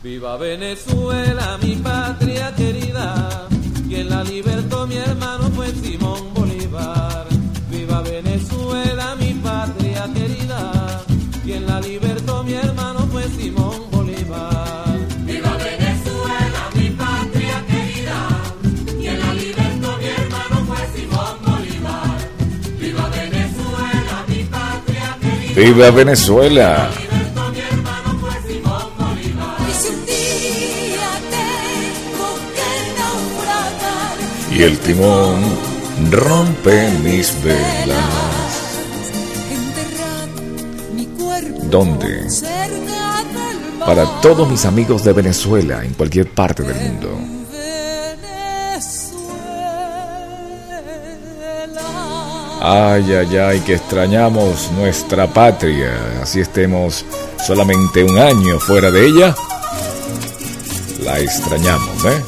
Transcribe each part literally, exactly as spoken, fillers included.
Viva Venezuela, mi patria querida, quien la libertó mi hermano fue Simón Bolívar. Viva Venezuela, mi patria querida, quien la libertó mi hermano fue Simón Bolívar. Viva Venezuela, mi patria querida, quien la libertó mi hermano fue Simón Bolívar. Viva Venezuela, mi patria querida. ¡Viva Venezuela! Y el timón rompe mis velas. ¿Dónde? Para todos mis amigos de Venezuela, en cualquier parte del mundo. Ay, ay, ay, que extrañamos nuestra patria. Así estemos solamente un año fuera de ella. La extrañamos, ¿eh?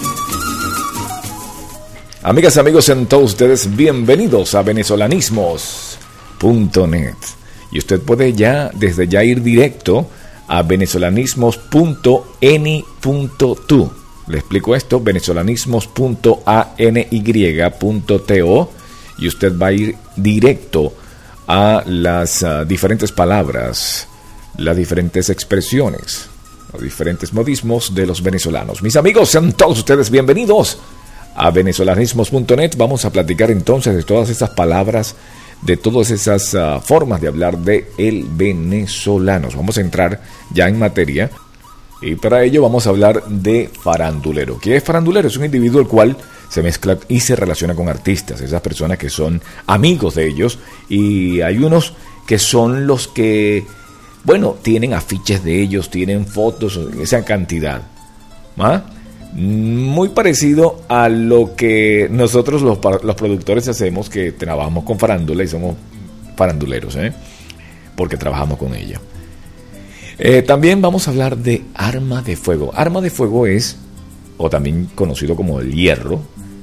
Amigas, amigos, sean todos ustedes bienvenidos a venezolanismos punto net. Y usted puede ya, desde ya, ir directo a venezolanismos punto eni punto tu. Le explico esto, venezolanismos punto any punto to. Y usted va a ir directo a las uh, diferentes palabras, las diferentes expresiones, los diferentes modismos de los venezolanos. Mis amigos, sean todos ustedes bienvenidos a venezolanismos punto net. Vamos a platicar entonces de todas esas palabras, de todas esas uh, formas de hablar de el venezolano. Vamos a entrar ya en materia y para ello vamos a hablar de farandulero. ¿Qué es farandulero? Es un individuo el cual se mezcla y se relaciona con artistas, esas personas que son amigos de ellos, y hay unos que son los que, bueno, tienen afiches de ellos, tienen fotos, esa cantidad, ¿ah? Muy parecido a lo que nosotros los, los productores hacemos, que trabajamos con farándula y somos faranduleros, ¿eh? Porque trabajamos con ella. Eh, también vamos a hablar de arma de fuego. Arma de fuego es, o también conocido como el hierro,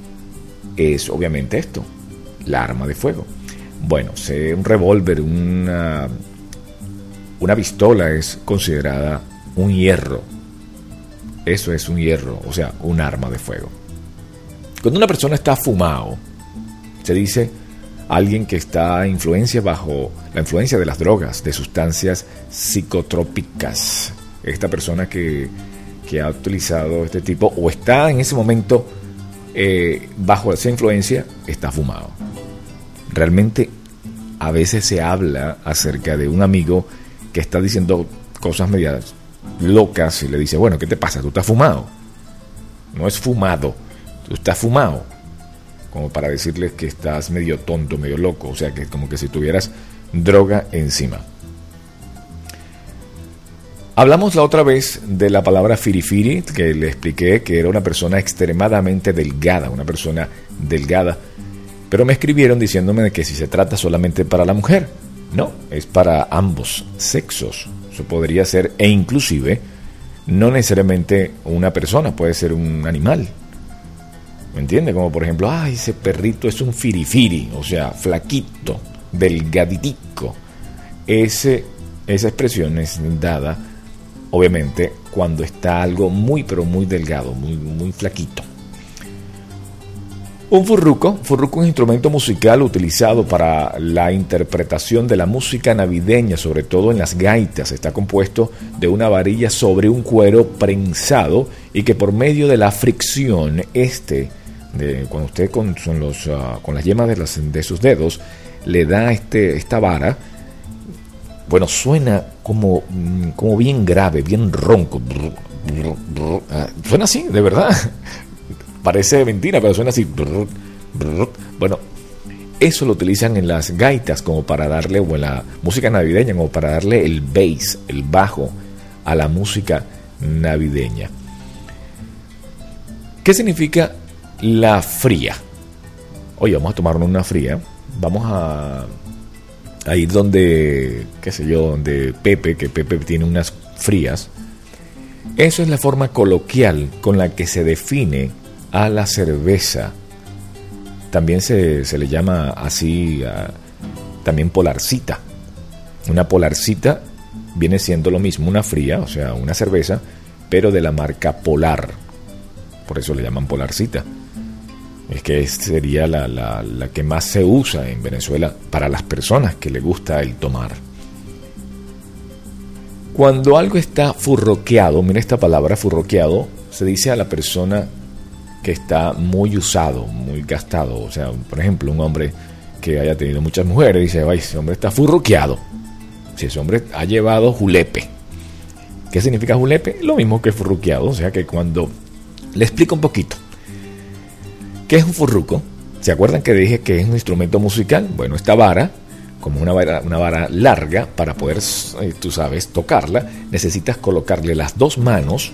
es obviamente esto, la arma de fuego. Bueno, sea un revólver, una, una pistola es considerada un hierro. Eso es un hierro, o sea, un arma de fuego. Cuando una persona está fumado, se dice alguien que está influencia bajo la influencia de las drogas, de sustancias psicotrópicas. Esta persona que, que ha utilizado este tipo o está en ese momento eh, bajo esa influencia, está fumado. Realmente a veces se habla acerca de un amigo que está diciendo cosas medias locas y le dice, bueno, ¿qué te pasa? ¿Tú estás fumado? No es fumado, tú estás fumado. Como para decirles que estás medio tonto, medio loco, o sea, que como que si tuvieras droga encima. Hablamos la otra vez de la palabra firifiri, que le expliqué que era una persona extremadamente delgada, una persona delgada, pero me escribieron diciéndome que si se trata solamente para la mujer. No, es para ambos sexos. Eso podría ser, e inclusive no necesariamente una persona, puede ser un animal. ¿Me entiende? Como por ejemplo, ay, ese perrito es un firifiri, o sea, flaquito, delgaditico. Ese, esa expresión es dada, obviamente, cuando está algo muy, pero muy delgado, muy, muy flaquito. Un furruco, furruco es un instrumento musical utilizado para la interpretación de la música navideña, sobre todo en las gaitas. Está compuesto de una varilla sobre un cuero prensado y que por medio de la fricción, este, de, cuando usted con, son los, uh, con las yemas de, las, de sus dedos, le da este, esta vara, bueno, suena como, como bien grave, bien ronco. Suena así, de verdad. Parece mentira, pero suena así. Bueno, eso lo utilizan en las gaitas como para darle, o en la música navideña, como para darle el bass, el bajo a la música navideña. ¿Qué significa la fría? Oye, vamos a tomarnos una fría. Vamos a, a ir donde, qué sé yo, donde Pepe, que Pepe tiene unas frías. Eso es la forma coloquial con la que se define a la cerveza. También se, se le llama así, a, también polarcita. Una polarcita viene siendo lo mismo, una fría, o sea, una cerveza, pero de la marca Polar. Por eso le llaman Polarcita. Es que sería la, la, la que más se usa en Venezuela para las personas que le gusta el tomar. Cuando algo está furroqueado, mira esta palabra furroqueado, se dice a la persona que está muy usado, muy gastado. O sea, por ejemplo, un hombre que haya tenido muchas mujeres dice, ay, ese hombre está furroqueado. Si ese hombre ha llevado julepe. ¿Qué significa julepe? Lo mismo que furruqueado. O sea que cuando... Le explico un poquito. ¿Qué es un furruco? ¿Se acuerdan que dije que es un instrumento musical? Bueno, esta vara, como una vara, una vara larga, para poder, eh, tú sabes, tocarla, necesitas colocarle las dos manos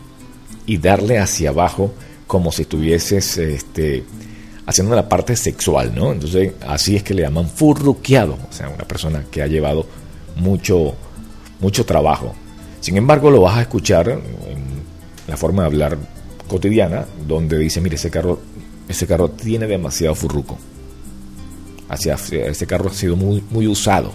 y darle hacia abajo como si estuvieses este, haciendo la parte sexual, ¿no? Entonces, así es que le llaman furruqueado. O sea, una persona que ha llevado mucho, mucho trabajo. Sin embargo, lo vas a escuchar en la forma de hablar cotidiana, donde dice, mire, ese carro, ese carro tiene demasiado furruco. Hacia, ese carro ha sido muy, muy usado.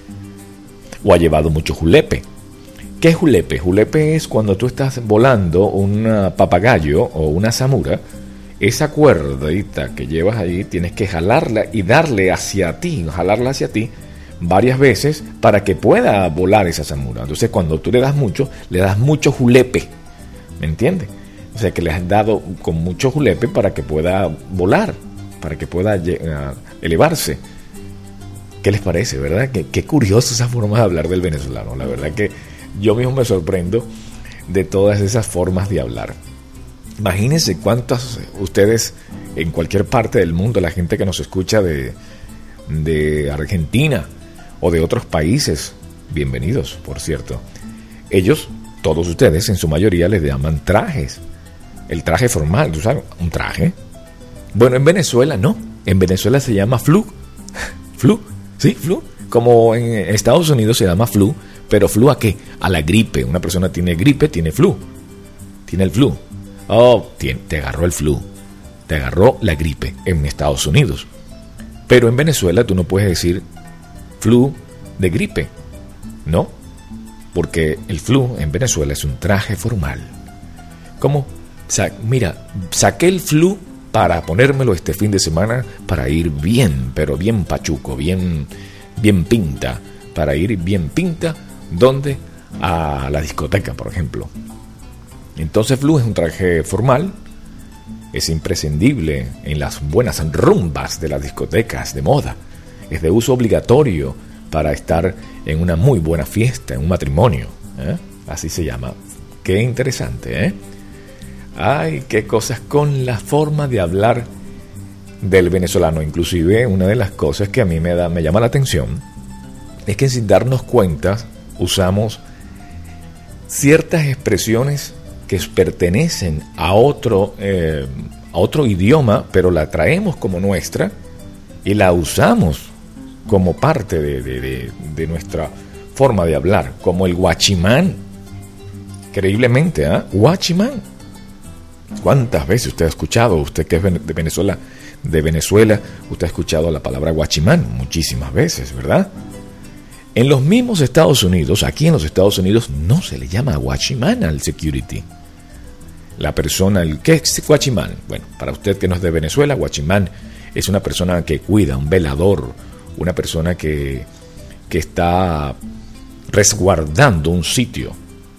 O ha llevado mucho julepe. ¿Qué es julepe? Julepe es cuando tú estás volando un papagayo o una zamura. Esa cuerdita que llevas ahí tienes que jalarla y darle hacia ti, jalarla hacia ti varias veces para que pueda volar esa zamura. Entonces, cuando tú le das mucho, le das mucho julepe. ¿Me entiendes? O sea, que le has dado con mucho julepe para que pueda volar, para que pueda uh, elevarse. ¿Qué les parece, verdad? Qué, qué curioso esa forma de hablar del venezolano. La verdad que yo mismo me sorprendo de todas esas formas de hablar. Imagínense cuántas ustedes en cualquier parte del mundo, la gente que nos escucha de, de Argentina o de otros países, bienvenidos, por cierto. Ellos, todos ustedes, en su mayoría les llaman trajes. El traje formal, ¿tú sabes? ¿Un traje? Bueno, en Venezuela no. En Venezuela se llama flu. Flu, sí, flu. Como en Estados Unidos se llama flu. ¿Pero flu a qué? A la gripe. Una persona tiene gripe, tiene flu. Tiene el flu. Oh, tiene, te agarró el flu. Te agarró la gripe en Estados Unidos. Pero en Venezuela tú no puedes decir flu de gripe. No. Porque el flu en Venezuela es un traje formal. ¿Cómo? Sa- mira, saqué el flu para ponérmelo este fin de semana para ir bien, pero bien pachuco, bien, bien pinta. Para ir bien pinta, ¿dónde? A la discoteca, por ejemplo. Entonces, flu es un traje formal, es imprescindible en las buenas rumbas de las discotecas de moda. Es de uso obligatorio para estar en una muy buena fiesta, en un matrimonio. ¿eh? Así se llama. Qué interesante, ¿eh? Ay, qué cosas con la forma de hablar del venezolano. Inclusive, una de las cosas que a mí me da, me llama la atención es que sin darnos cuenta usamos ciertas expresiones que pertenecen a otro, eh, a otro idioma, pero la traemos como nuestra y la usamos como parte de, de, de, de nuestra forma de hablar, como el guachimán. Increíblemente, ¿eh? Guachimán. ¿Cuántas veces usted ha escuchado, usted que es de Venezuela, de Venezuela, usted ha escuchado la palabra guachimán? Muchísimas veces, ¿verdad? En los mismos Estados Unidos, aquí en los Estados Unidos, no se le llama guachimán al security. La persona, el, ¿qué es guachimán? Bueno, para usted que no es de Venezuela, guachimán es una persona que cuida, un velador, una persona que, que está resguardando un sitio.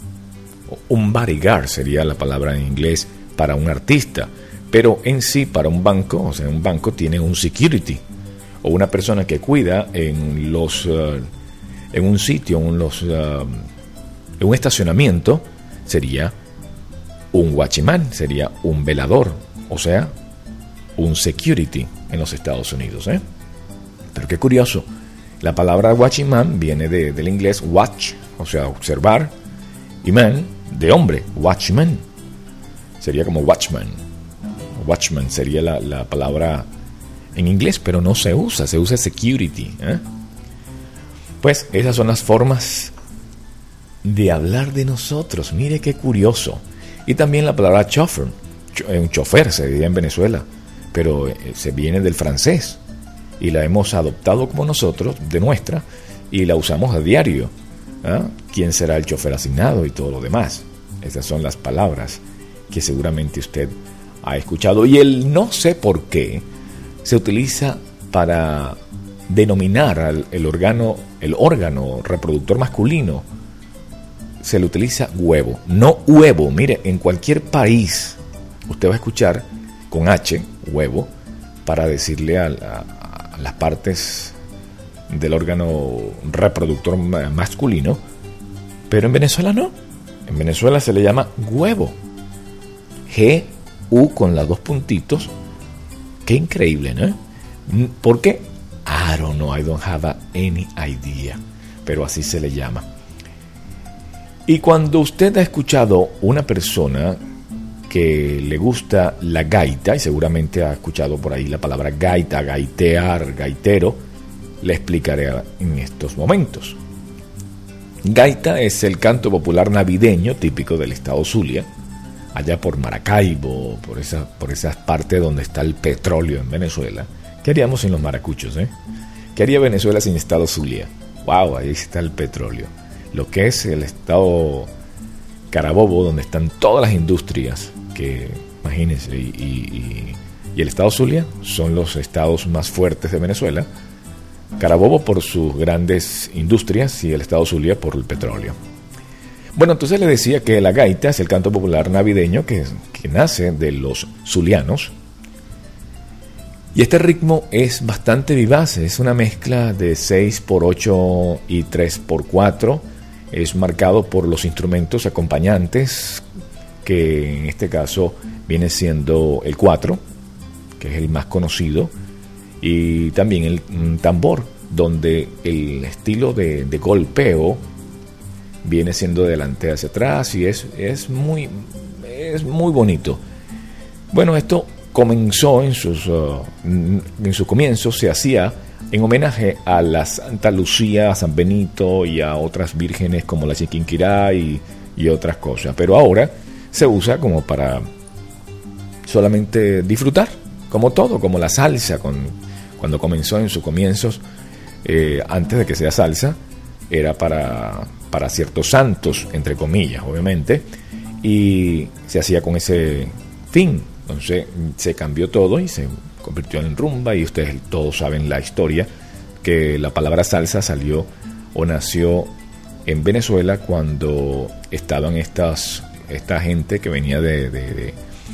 Un bodyguard sería la palabra en inglés para un artista, pero en sí para un banco, o sea, un banco tiene un security o una persona que cuida en los uh, en un sitio, en los uh, en un estacionamiento, sería un watchman, sería un velador, o sea, un security en los Estados Unidos, ¿eh? Pero qué curioso, la palabra watchman viene de, del inglés watch, o sea, observar, y man, de hombre, watchman, sería como watchman. Watchman sería la, la palabra en inglés, pero no se usa, se usa security, ¿eh? Pues esas son las formas de hablar de nosotros. Mire qué curioso. Y también la palabra chauffeur, un chofer se diría en Venezuela, pero se viene del francés y la hemos adoptado como nosotros, de nuestra, y la usamos a diario. ¿eh? ¿Quién será el chofer asignado y todo lo demás? Esas son las palabras que seguramente usted ha escuchado. Y el no sé por qué se utiliza para denominar al el órgano, el órgano reproductor masculino. Se le utiliza huevo, no huevo. Mire, en cualquier país usted va a escuchar con H, huevo, para decirle a, a, a las partes del órgano reproductor masculino, pero en Venezuela no. En Venezuela se le llama huevo. G, U con las dos puntitos. Qué increíble, ¿no? ¿Por qué? I don't know, I don't have any idea. Pero así se le llama. Y cuando usted ha escuchado una persona que le gusta la gaita, y seguramente ha escuchado por ahí la palabra gaita, gaitear, gaitero, le explicaré en estos momentos. Gaita es el canto popular navideño típico del estado Zulia, allá por Maracaibo, por, esa, por esas partes donde está el petróleo en Venezuela. ¿Qué haríamos sin los maracuchos, eh? ¿Qué haría Venezuela sin estado Zulia? ¡Wow! Ahí está el petróleo. Lo que es el estado Carabobo, donde están todas las industrias, que imagínense, y, y, y el estado Zulia son los estados más fuertes de Venezuela. Carabobo por sus grandes industrias y el estado Zulia por el petróleo. Bueno, entonces le decía que la gaita es el canto popular navideño que, que nace de los zulianos. Y este ritmo es bastante vivaz, es una mezcla de seis por ocho y tres por cuatro. Es marcado por los instrumentos acompañantes, que en este caso viene siendo el cuatro, que es el más conocido, y también el tambor, donde el estilo de, de golpeo viene siendo de delante hacia atrás, y es, es, muy, es muy bonito. Bueno, esto comenzó en sus, uh, en sus comienzos, se hacía en homenaje a la Santa Lucía, a San Benito y a otras vírgenes como la Chiquinquirá y, y otras cosas. Pero ahora se usa como para solamente disfrutar, como todo, como la salsa. Con, cuando comenzó en sus comienzos, eh, antes de que sea salsa, era para, para ciertos santos, entre comillas, obviamente, y se hacía con ese fin. Entonces se cambió todo y se convirtió en rumba, y ustedes todos saben la historia, que la palabra salsa salió o nació en Venezuela cuando estaban estas, esta gente que venía de, de, de,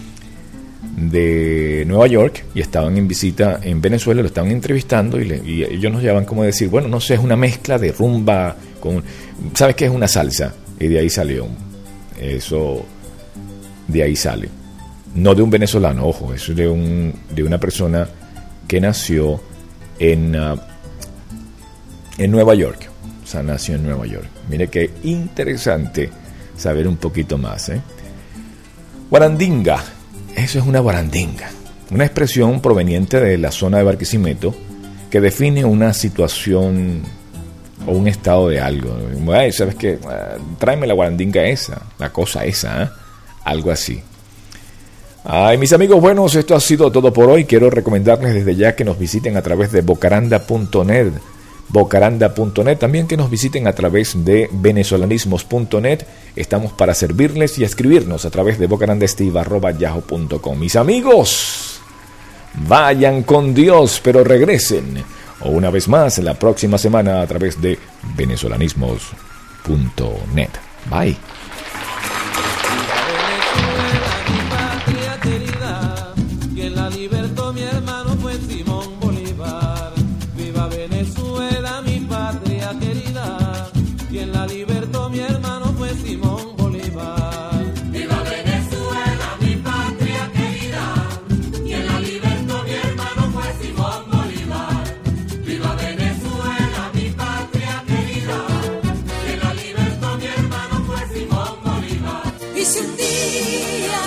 de Nueva York y estaban en visita en Venezuela, lo estaban entrevistando y, le, y ellos nos llaman como decir, bueno, no sé, es una mezcla de rumba con, ¿sabes qué es una salsa? Y de ahí salió, eso, de ahí sale. No de un venezolano, ojo, es de, un, de una persona que nació en, uh, en Nueva York. O sea, nació en Nueva York. Mire qué interesante saber un poquito más, ¿eh? Guarandinga, eso es una guarandinga. Una expresión proveniente de la zona de Barquisimeto que define una situación o un estado de algo. Ay, ¿sabes qué? Uh, tráeme la guarandinga esa, la cosa esa, ¿eh? Algo así. Ay, mis amigos buenos, esto ha sido todo por hoy. Quiero recomendarles desde ya que nos visiten a través de bocaranda punto net, bocaranda punto net, también que nos visiten a través de venezolanismos punto net. Estamos para servirles y escribirnos a través de bocarandesteve arroba yahoo punto com. Mis amigos, vayan con Dios, pero regresen, o una vez más, la próxima semana a través de venezolanismos punto net. Bye. Y si un día